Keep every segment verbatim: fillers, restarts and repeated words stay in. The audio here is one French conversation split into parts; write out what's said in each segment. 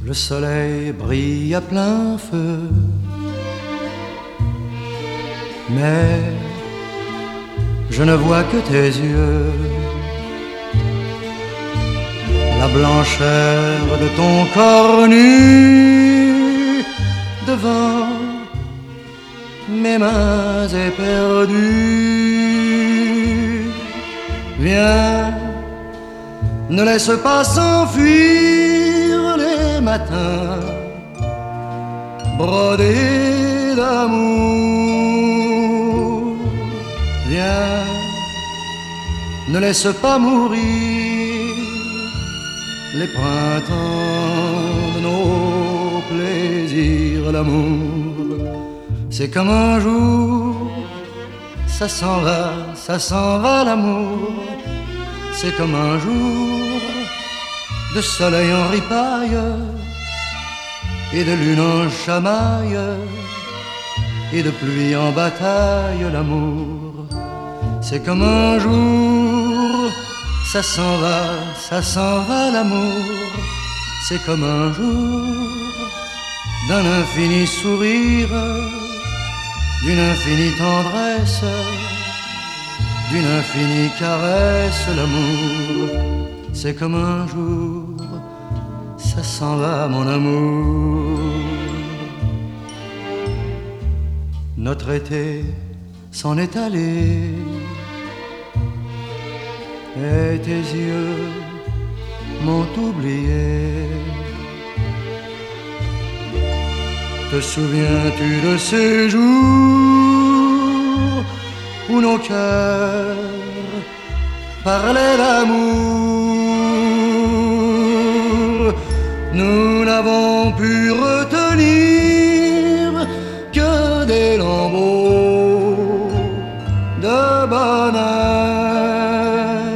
Le soleil brille à plein feu, mais je ne vois que tes yeux. La blancheur de ton corps nu devant mes mains éperdues. Viens, ne laisse pas s'enfuir les matins brodés d'amour. Viens, ne laisse pas mourir les printemps de nos plaisirs. L'amour, c'est comme un jour, ça s'en va, ça s'en va l'amour. C'est comme un jour de soleil en ripaille et de lune en chamaille et de pluie en bataille. L'amour, c'est comme un jour, ça s'en va, ça s'en va l'amour. C'est comme un jour d'un infini sourire, d'une infinie tendresse, d'une infinie caresse. L'amour, c'est comme un jour, ça s'en va mon amour. Notre été s'en est allé et tes yeux m'ont oublié. Te souviens-tu de ces jours où nos cœurs parlaient d'amour? Nous n'avons pu retenir que des lambeaux de bonheur.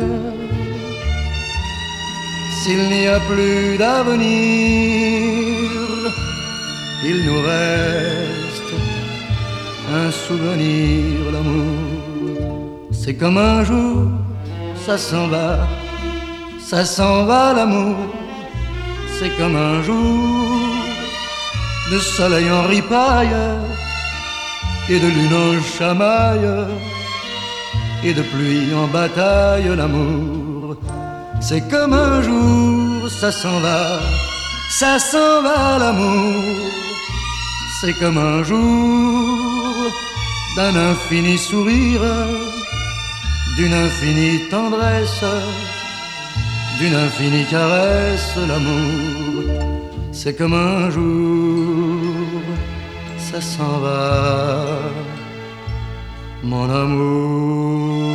S'il n'y a plus d'avenir, il nous reste un souvenir. L'amour, c'est comme un jour, ça s'en va, ça s'en va l'amour. C'est comme un jour de soleil en ripaille et de lune en chamaille et de pluie en bataille. L'amour, c'est comme un jour, ça s'en va, ça s'en va l'amour. C'est comme un jour d'un infini sourire, d'une infinie tendresse, d'une infinie caresse. L'amour, c'est comme un jour, ça s'en va mon amour.